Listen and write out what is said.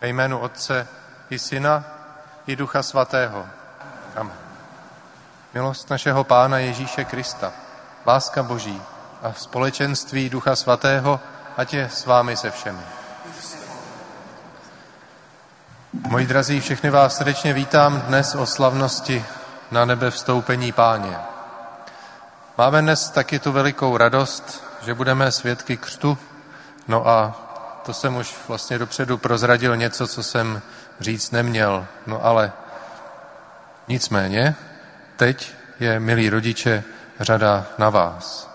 Ve jménu Otce i Syna i Ducha Svatého. Amen. Milost našeho Pána Ježíše Krista, láska Boží a společenství Ducha Svatého, ať je s vámi se všemi. Moji drazí, všechny vás srdečně vítám dnes o slavnosti na nebe vstoupení Páně. Máme dnes taky tu velikou radost, že budeme svědky křtu, no a to jsem už vlastně dopředu prozradil něco, co jsem říct neměl. No ale nicméně, teď je, milí rodiče, řada na vás.